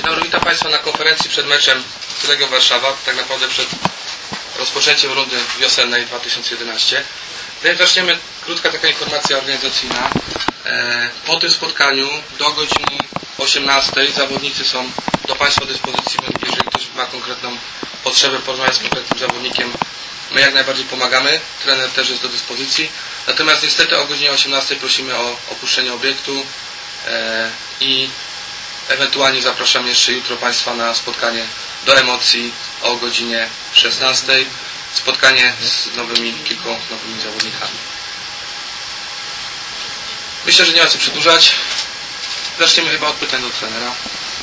Dzień dobry, witam Państwa na konferencji przed meczem z Legią Warszawa, tak naprawdę przed rozpoczęciem rundy wiosennej 2011. Zanim zaczniemy, krótka taka informacja organizacyjna. Po tym spotkaniu do godziny 18 zawodnicy są do Państwa dyspozycji, jeżeli ktoś ma konkretną potrzebę porozmawiać z konkretnym zawodnikiem, my jak najbardziej pomagamy, trener też jest do dyspozycji. Natomiast niestety o godzinie 18 prosimy o opuszczenie obiektu i ewentualnie zapraszamy jeszcze jutro Państwa na spotkanie do emocji o godzinie 16. Spotkanie z kilkoma nowymi zawodnikami. Myślę, że nie ma co przedłużać. Zaczniemy chyba od pytań do trenera.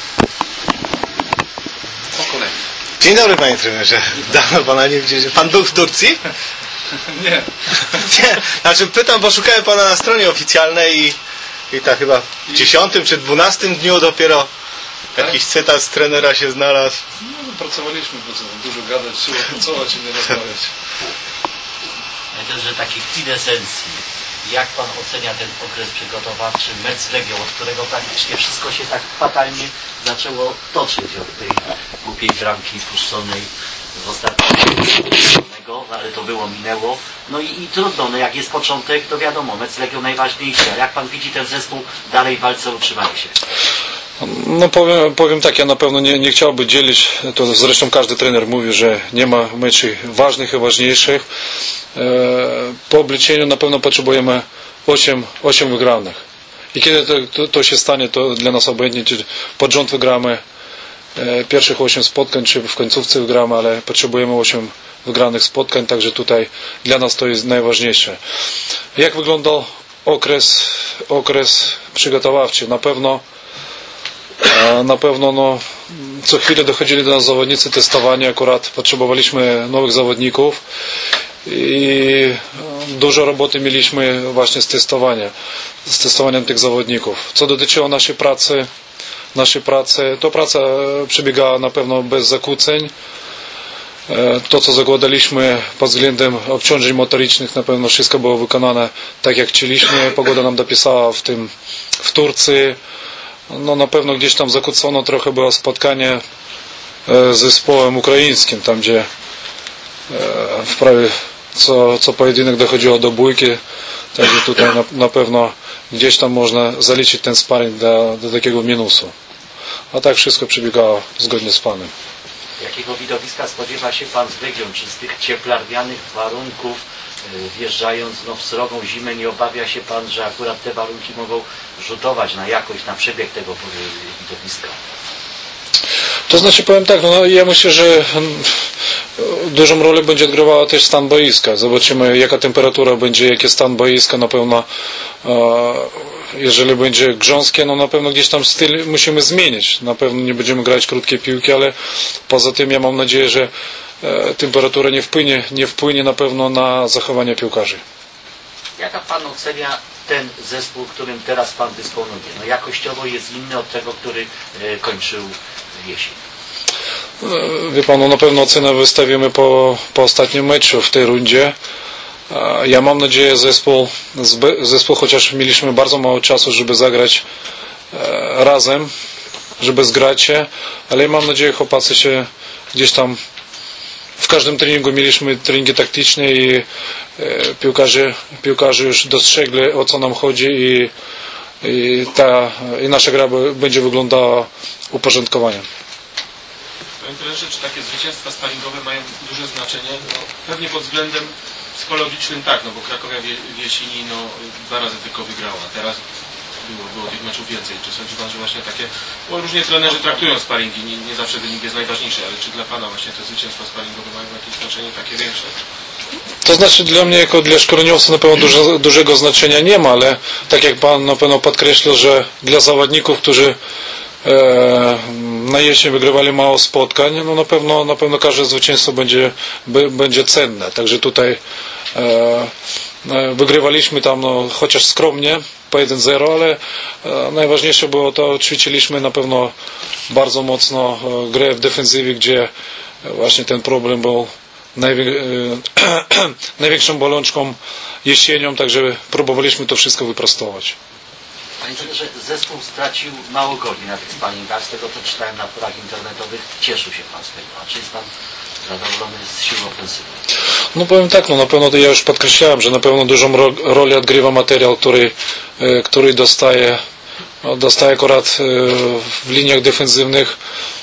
Po kolei. Dzień dobry, panie trenerze. Dawno pana nie widzieliśmy. Pan był w Turcji? Nie. Nie. Znaczy pytam, bo szukałem pana na stronie oficjalnej i tak chyba w 10 czy 12 dniu dopiero jakiś cytat z trenera się znalazł. No, pracowaliśmy, po co dużo gadać, trzeba pracować i nie rozmawiać. Myślę, że takiej kwintesencji, jak pan ocenia ten okres przygotowawczy, mecz z Legią, od którego praktycznie wszystko się tak fatalnie zaczęło toczyć od tej głupiej bramki puszczonej w ostatnim, ale to minęło. No i trudno, no jak jest początek, to wiadomo, mecz z Legią najważniejszy. A jak pan widzi ten zespół dalej w walce o utrzymanie się? No powiem tak, ja na pewno nie chciałbym dzielić, to zresztą każdy trener mówi, że nie ma meczy ważnych i ważniejszych. Po obliczeniu na pewno potrzebujemy 8 wygranych. I kiedy to się stanie, to dla nas obojętnie, czy pod rząd wygramy pierwszych 8 spotkań, czy w końcówce wygramy, ale potrzebujemy 8 wygranych spotkań, także tutaj dla nas to jest najważniejsze. Jak wyglądał okres przygotowawczy? Na pewno co chwilę dochodzili do nas zawodnicy testowania, akurat potrzebowaliśmy nowych zawodników i dużo roboty mieliśmy właśnie z testowaniem tych zawodników. Co dotyczyło naszej pracy, to praca przebiegała na pewno bez zakłóceń. To, co zakładaliśmy pod względem obciążeń motorycznych, na pewno wszystko było wykonane tak, jak chcieliśmy. Pogoda nam dopisała w Turcji. No na pewno gdzieś tam zakłócono trochę było spotkanie z zespołem ukraińskim, tam gdzie prawie co pojedynek dochodziło do bójki, także tutaj na pewno gdzieś tam można zaliczyć ten sparring do takiego minusu. A tak wszystko przebiegało zgodnie z planem. Jakiego widowiska spodziewa się pan z Legią? Czy z tych cieplarnianych warunków, wjeżdżając w srogą zimę, nie obawia się pan, że akurat te warunki mogą rzutować na jakość, na przebieg tego widowiska? To znaczy powiem tak, ja myślę, że dużą rolę będzie odgrywała też stan boiska. Zobaczymy, jaka temperatura będzie, jaki stan boiska. Na pewno jeżeli będzie grząskie, na pewno gdzieś tam styl musimy zmienić. Na pewno nie będziemy grać krótkie piłki, ale poza tym ja mam nadzieję, że temperatura nie wpłynie na pewno na zachowanie piłkarzy. Jaka pan ocenia ten zespół, którym teraz pan dysponuje? No jakościowo jest inny od tego, który kończył jesień. Wie pan, na pewno ocenę wystawimy po ostatnim meczu w tej rundzie. Ja mam nadzieję, zespół, chociaż mieliśmy bardzo mało czasu, żeby zagrać razem, żeby zgrać się, ale ja mam nadzieję, chłopacy się gdzieś tam w każdym treningu mieliśmy treningi taktyczne i piłkarze już dostrzegli, o co nam chodzi i nasza gra będzie wyglądała uporządkowaniem. Panie trenerze, czy takie zwycięstwa sparingowe mają duże znaczenie? Pewnie pod względem psychologicznym tak, bo Krakowia w jesieni 2 razy tylko wygrała, teraz było tych meczów więcej. Czy sądzi pan, że właśnie takie, bo różnie trenerzy traktują sparingi, nie zawsze wynik jest najważniejszy, ale czy dla pana właśnie te zwycięstwa sparingowe mają jakieś znaczenie takie większe? To znaczy dla mnie, jako dla szkoleniowca na pewno dużego znaczenia nie ma, ale tak jak pan na pewno podkreślił, że dla zawodników, którzy na jesień wygrywali mało spotkań, na pewno każde zwycięstwo będzie cenne. Także tutaj wygrywaliśmy tam chociaż skromnie po 1-0, ale najważniejsze było to, ćwiczyliśmy na pewno bardzo mocno grę w defensywie, gdzie właśnie ten problem był największą bolączką jesienią, także próbowaliśmy to wszystko wyprostować. Panie trenerze, zespół stracił mało goli na tych sparingach, z tego co czytałem na forach internetowych. Cieszył się Pan z tego, a czy jest Pan zadowolony z sił ofensywy? No powiem tak, no na pewno to ja już podkreślałem, że na pewno dużą rolę odgrywa materiał, który dostaje akurat w liniach defensywnych.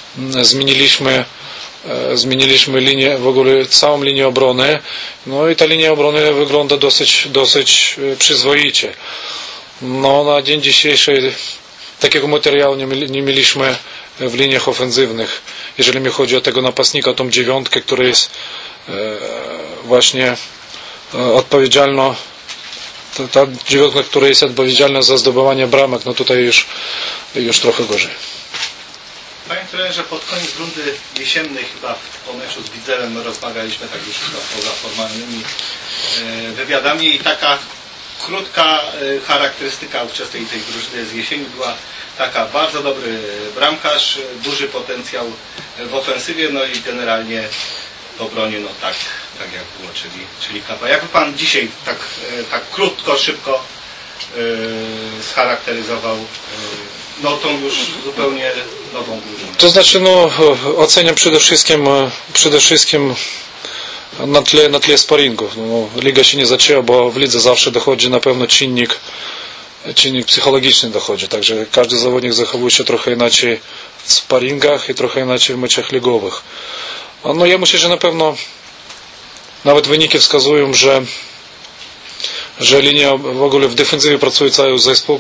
Zmieniliśmy linię, w ogóle całą linię obrony, no i ta linia obrony wygląda dosyć przyzwoicie. No na dzień dzisiejszy takiego materiału nie mieliśmy w liniach ofensywnych, jeżeli mi chodzi o tego napastnika, tą dziewiątkę, która jest właśnie odpowiedzialna, ta dziewiątka, która jest odpowiedzialna za zdobywanie bramek, no tutaj już trochę gorzej. Panie trenerze, pod koniec rundy jesiennej chyba po meczu z Widzewem rozmawialiśmy tak już chyba poza formalnymi wywiadami i taka krótka charakterystyka ówczesnej tej drużyny z jesieni była taka: bardzo dobry bramkarz, duży potencjał w ofensywie, no i generalnie w obronie no tak jak było, czyli kapa. Jakby Pan dzisiaj tak krótko, szybko scharakteryzował no tą już zupełnie nową drużynę? To znaczy, no oceniam przede wszystkim na tle sparingów. No, liga się nie zaczęła, bo w lidze zawsze dochodzi na pewno czynnik psychologiczny dochodzi, także każdy zawodnik zachowuje się trochę inaczej w sparingach i trochę inaczej w meczach ligowych. No ja myślę, że na pewno nawet wyniki wskazują, że linia w ogóle w defensywie pracuje cały zespół,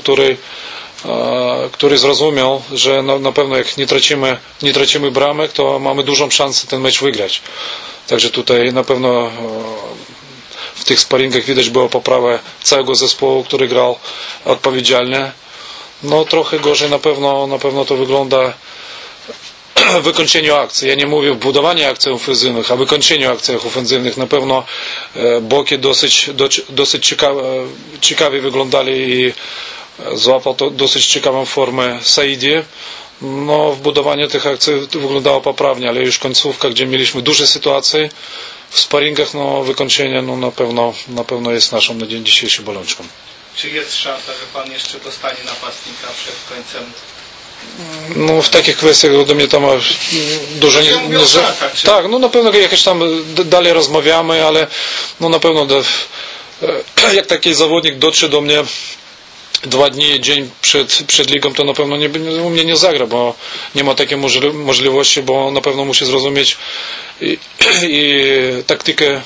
który zrozumiał, że na pewno jak nie tracimy bramek, to mamy dużą szansę ten mecz wygrać. Także tutaj na pewno w tych sparingach widać było poprawę całego zespołu, który grał odpowiedzialnie. No trochę gorzej na pewno to wygląda w wykończeniu akcji. Ja nie mówię o budowaniu akcji ofensywnych, a wykończeniu akcji ofensywnych. Na pewno boki dosyć ciekawie wyglądali i złapał to dosyć ciekawą formę Saidi. No w budowaniu tych akcji wyglądało poprawnie, ale już końcówka, gdzie mieliśmy duże sytuacje w sparingach, no wykończenie no na pewno jest naszą na dzień dzisiejszy bolączką. Czy jest szansa, że Pan jeszcze dostanie napastnika przed końcem? No w takich kwestiach do mnie tam dużo nie tak, no na pewno jakieś tam dalej rozmawiamy, ale no na pewno jak taki zawodnik dotrze do mnie 2 dni, dzień przed ligą, to na pewno u mnie nie zagra, bo nie ma takiej możliwości, bo na pewno musi zrozumieć i taktykę,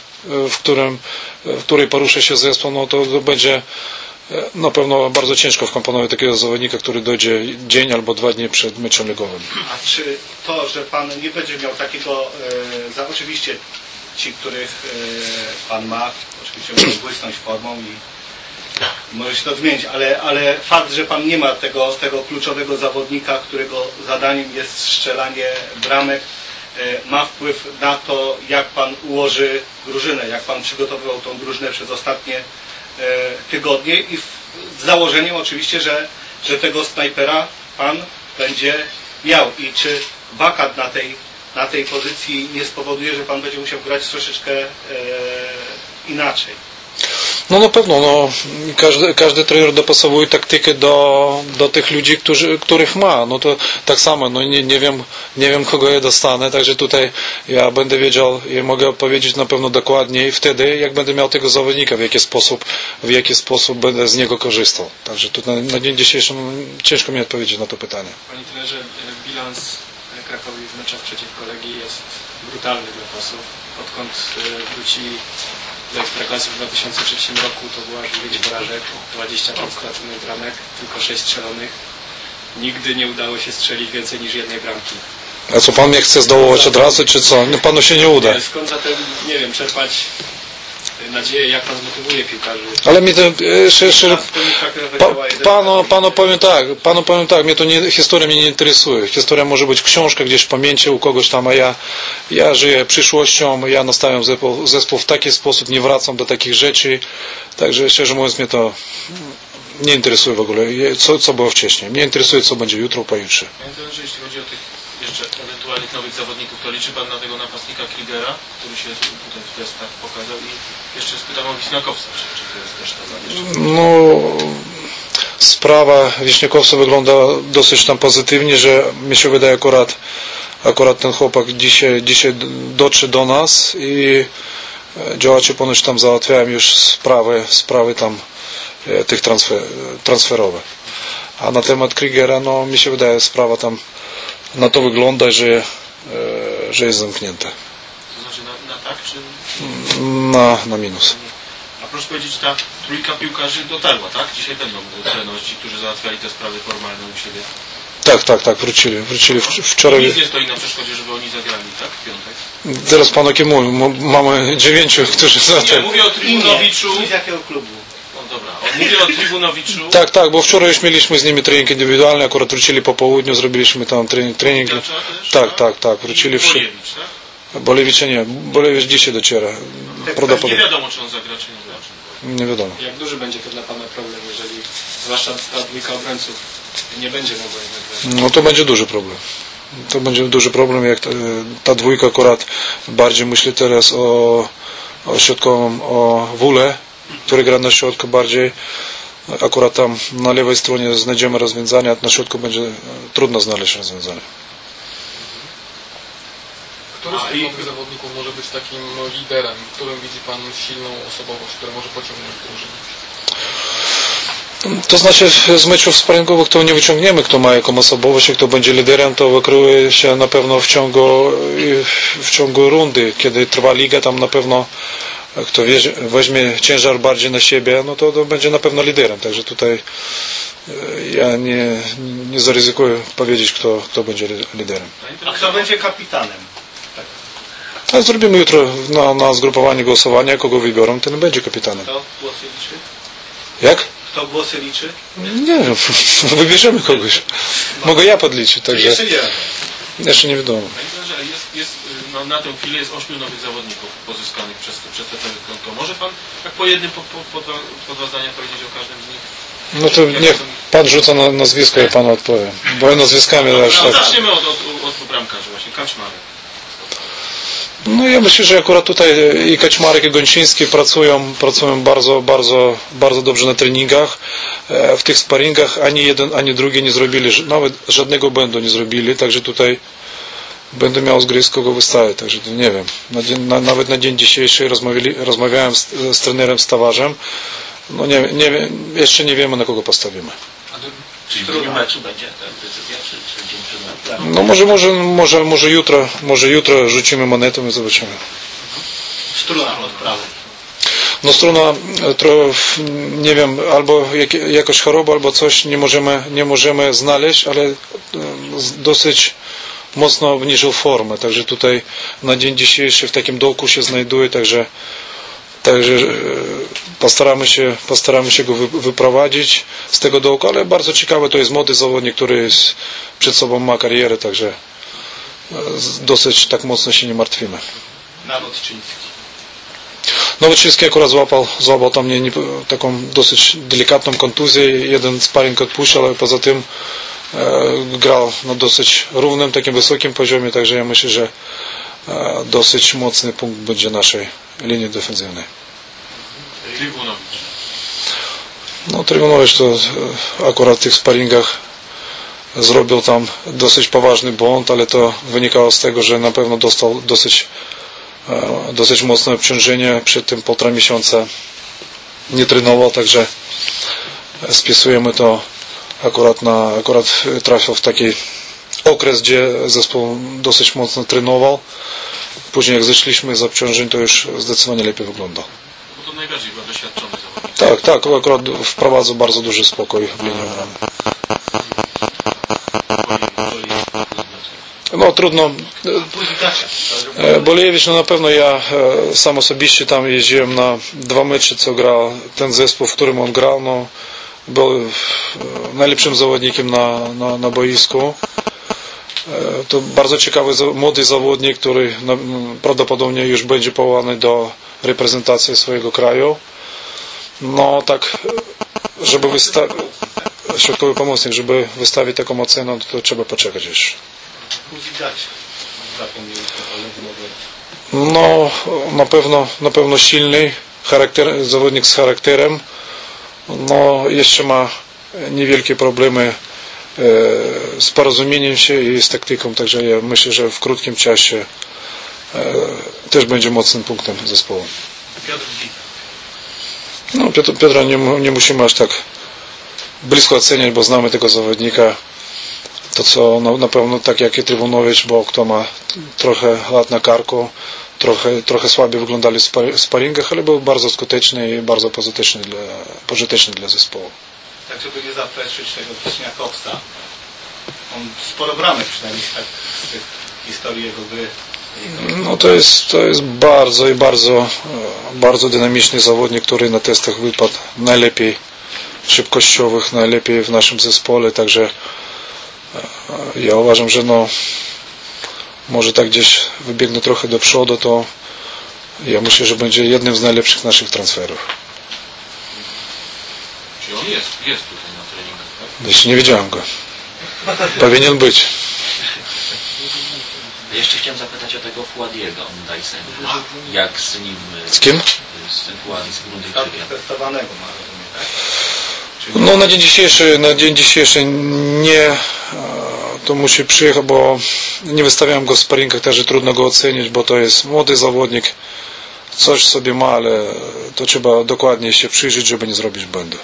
w której porusza się zespół, no to będzie na pewno bardzo ciężko wkomponować takiego zawodnika, który dojdzie dzień albo 2 dni przed meczem ligowym. A czy to, że Pan nie będzie miał takiego, oczywiście ci, których Pan ma, oczywiście mogą błysnąć formą i może się to zmienić, ale fakt, że Pan nie ma tego kluczowego zawodnika, którego zadaniem jest strzelanie bramek, ma wpływ na to, jak Pan ułoży drużynę, jak Pan przygotowywał tą drużynę przez ostatnie tygodnie i z założeniem oczywiście, że tego snajpera Pan będzie miał i czy wakat na tej pozycji nie spowoduje, że Pan będzie musiał grać troszeczkę inaczej? No na pewno, no, każdy trener dopasowuje taktykę do tych ludzi, których ma. No to tak samo, no nie wiem kogo ja dostanę, także tutaj ja będę wiedział i mogę odpowiedzieć na pewno dokładniej wtedy, jak będę miał tego zawodnika, w jaki sposób będę z niego korzystał. Także tutaj na dzień dzisiejszy ciężko mi odpowiedzieć na to pytanie. Panie trenerze, bilans Krakowi w meczach przeciwko Legii jest brutalny dla posłów. Odkąd wróci do Ekstraklasy w 2003 roku, to była aż 9 porażek, 25 straconych bramek, tylko 6 strzelonych. Nigdy nie udało się strzelić więcej niż 1 bramki. A co, Pan mnie chce zdołować od razu, czy co? No, Panu się nie uda. Skąd zatem, nie wiem, czerpać nadzieję, jak Pan zmotywuje piłkarzy? Ale mnie to panu powiem tak, mnie to historia mnie nie interesuje. Historia może być książka gdzieś w pamięci u kogoś tam, a ja żyję przyszłością, ja nastawiam zespół w taki sposób, nie wracam do takich rzeczy, także szczerze mówiąc mnie to nie interesuje w ogóle, co było wcześniej. Mnie interesuje, co będzie jutro, pojutrze. Panie trenerze, jeśli chodzi o tych jeszcze ewentualnych nowych zawodników, to liczy Pan na tego napastnika Krigera, który się tutaj w testach pokazał, i jeszcze spytam o Wisnakowca, czy to jest też ta zawieszona? No, sprawa Wiśniakowca wygląda dosyć tam pozytywnie, że mi się wydaje akurat ten chłopak dzisiaj dotrze do nas i działacze ponoć tam załatwiają już sprawy tam tych transferowe. A na temat Krigera, no mi się wydaje, sprawa tam na to wygląda, że jest zamknięta. To znaczy na tak, czy... Na minus. A proszę powiedzieć, ta trójka piłkarzy dotarła, tak? Dzisiaj będą trenować ci, którzy załatwiali te sprawy formalne u siebie. Tak, wrócili wczoraj. Nic nie stoi na przeszkodzie, żeby oni zagrali, tak? W piątek. Teraz panu Kimu, mamy 9, którzy Ja zaczęli. mówię o Trybunowiczu. Z jakiego klubu? No dobra, mówię o Trybunowiczu. Tak, bo wczoraj już mieliśmy z nimi trening indywidualny, akurat wrócili po południu, zrobiliśmy tam trening. Tak, wrócili wszyscy. Bolewicz, tak? Bolewicza nie, Bolewicz dzisiaj dociera. Nie Prawdopodobnie. wiadomo, czy on zagra, czy nie zagra. Nie wiadomo. Jak duży będzie to dla Pana problem, jeżeli zwłaszcza ta dwójka obrońców nie będzie mogła jednak... No to będzie duży problem. To będzie duży problem, jak ta dwójka akurat bardziej myśli teraz o środkowym, o Wule, który gra na środku bardziej. Akurat tam na lewej stronie znajdziemy rozwiązanie, a na środku będzie trudno znaleźć rozwiązanie. Który z tych nowych zawodników może być takim liderem, w którym widzi Pan silną osobowość, która może pociągnąć drużynę? To znaczy z meczów sparingowych to nie wyciągniemy, kto ma jaką osobowość i kto będzie liderem, to wykryje się na pewno w ciągu rundy, kiedy trwa liga, tam na pewno kto weźmie ciężar bardziej na siebie, no to będzie na pewno liderem, także tutaj ja nie zaryzykuję powiedzieć, kto będzie liderem. A kto będzie kapitanem? A zrobimy jutro na zgrupowanie głosowania, kogo wybiorą, ten będzie kapitanem. Kto głosy liczy? Jak? Kto głosy liczy? Nie wiem, wybierzemy kogoś. Mogę ja podliczyć, także Jeszcze nie. jeszcze nie wiadomo. Panie trenerze, no, na tę chwilę jest 8 nowych zawodników pozyskanych przez te konto. Może Pan tak po jednym, po dwa zdania powiedzieć o każdym z nich? No to niech Pan rzuca na nazwisko, ja Panu odpowiem. Bo ja nazwiskami aż tak. Zaczniemy od bramkarza właśnie, Kaczmarek. No ja myślę, że akurat tutaj i Kaczmarek, i Gończyński pracują bardzo dobrze na treningach. W tych sparingach ani jeden, ani drugi nie zrobili, nawet żadnego błędu nie zrobili, także tutaj będę miał z gry z kogo wystawić, także nie wiem. Nawet na dzień dzisiejszy rozmawiałem z trenerem Stawarzem. No nie wiem, jeszcze nie wiemy, na kogo postawimy. Czyli w drugim meczu będzie ta decyzja, czy dzień przed meczem? No może jutro rzucimy monetą i zobaczymy. Struna od prawej. No struna, nie wiem, albo jakaś choroba, albo coś nie możemy znaleźć, ale dosyć mocno obniżył formę, także tutaj na dzień dzisiejszy w takim dołku się znajduje, także postaramy się go wyprowadzić z tego dołka, ale bardzo ciekawe, to jest młody zawodnik, który przed sobą ma karierę, także dosyć tak mocno się nie martwimy. Nowoczyński akurat złapał tam taką dosyć delikatną kontuzję, jeden sparring odpuszczał, ale poza tym grał na dosyć równym, takim wysokim poziomie, także ja myślę, że dosyć mocny punkt będzie naszej linii defensywnej. Trybunowicz. No Trybunowicz to akurat w tych sparingach zrobił tam dosyć poważny błąd, ale to wynikało z tego, że na pewno dostał dosyć mocne obciążenie, przed tym 1,5 miesiąca nie trenował, także spisujemy to akurat trafił w taki okres, gdzie zespół dosyć mocno trenował. Później jak zeszliśmy z obciążeń, to już zdecydowanie lepiej wygląda. Bo to najbardziej chyba doświadczony zawodnik. Tak, akurat wprowadza bardzo duży spokój w linii obrony. No trudno. Bolewicz, no na pewno ja sam osobiście tam jeździłem na 2 mecze, co grał ten zespół, w którym on grał, no był najlepszym zawodnikiem na boisku. To bardzo ciekawy młody zawodnik, który prawdopodobnie już będzie powołany do reprezentacji swojego kraju. No tak, żeby środkowy pomocnik, żeby wystawić taką ocenę, to trzeba poczekać jeszcze. No na pewno silny zawodnik z charakterem. No jeszcze ma niewielkie problemy z porozumieniem się i z taktyką, także ja myślę, że w krótkim czasie też będzie mocnym punktem zespołu. Piotr Wita. No, Piotra nie musimy aż tak blisko oceniać, bo znamy tego zawodnika. To co na pewno tak jak i Trybunowicz, bo kto ma trochę lat na karku, trochę słabiej wyglądali w sparingach, ale był bardzo skuteczny i bardzo pożyteczny dla zespołu. Tak, żeby nie zapleczyć tego Wiśniakowca. On sporo bramek przynajmniej z tych historii jego gry. No to jest bardzo dynamiczny zawodnik, który na testach wypadł najlepiej szybkościowych, najlepiej w naszym zespole, także ja uważam, że może tak gdzieś wybiegnie trochę do przodu, to ja myślę, że będzie jednym z najlepszych naszych transferów. Czyli on jest tutaj na treningach, tak? Jeszcze nie widziałem go. Powinien być. Jeszcze chciałem zapytać o tego Fuadiego Dyson. Jak z nim... Z kim? Z tym Fuadi, z Grundyjczykiem. Testowanego ma, rozumiem, tak? No na dzień dzisiejszy nie, to musi przyjechać, bo nie wystawiałem go w sparingach, także trudno go ocenić, bo to jest młody zawodnik, coś sobie ma, ale to trzeba dokładnie się przyjrzeć, żeby nie zrobić błędu.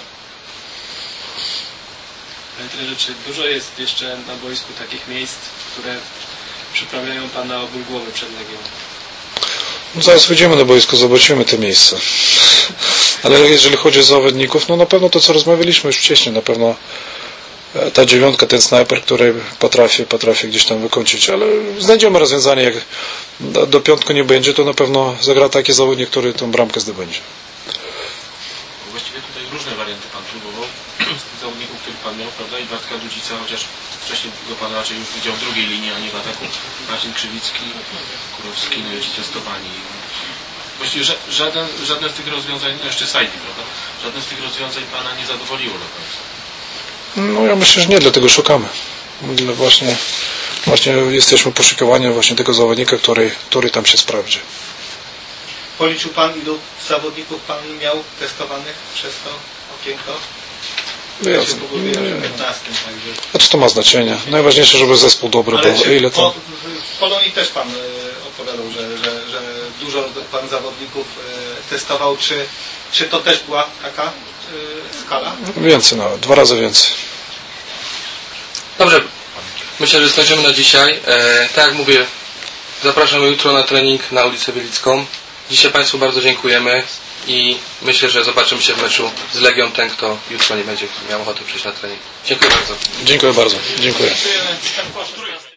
Panie trenerze, czy dużo jest jeszcze na boisku takich miejsc, które przyprawiają Pana o ból głowy przed Legią? No zaraz wyjdziemy na boisko, zobaczymy te miejsca. Ale jeżeli chodzi o zawodników, no na pewno to, co rozmawialiśmy już wcześniej, na pewno ta dziewiątka, ten snajper, który potrafi gdzieś tam wykończyć, ale znajdziemy rozwiązanie, jak do piątku nie będzie, to na pewno zagra taki zawodnik, który tą bramkę zdobędzie. Właściwie tutaj różne warianty Pan próbował z tych zawodników, których Pan miał, prawda? I Bartka Dudzica, chociaż wcześniej go Pan raczej już widział w drugiej linii, a nie w ataku. Marcin Krzywicki, Kurowski, no i ci testowani. Właściwie żadne z tych rozwiązań, no jeszcze Sajdi, prawda? Żadne z tych rozwiązań Pana nie zadowoliło do końca. No ja myślę, że nie, dlatego szukamy. Właśnie jesteśmy poszukiwani właśnie tego zawodnika, który tam się sprawdzi. Policzył Pan, ilu zawodników Pan miał testowanych przez to okienko? Ja się pogubiłem, że 15, także... A co to ma znaczenie? Najważniejsze, żeby zespół dobry był. Ile to... W Polonii też Pan opowiadał, że dużo Pan zawodników testował. Czy to też była taka skala? Więcej nawet, 2 razy więcej. Dobrze, myślę, że skończymy na dzisiaj. Tak jak mówię, zapraszamy jutro na trening na ulicę Wielicką. Dzisiaj Państwu bardzo dziękujemy i myślę, że zobaczymy się w meczu z Legią, ten kto jutro nie będzie miał ochoty przyjść na trening. Dziękuję bardzo. Dziękuję bardzo. Dziękuję.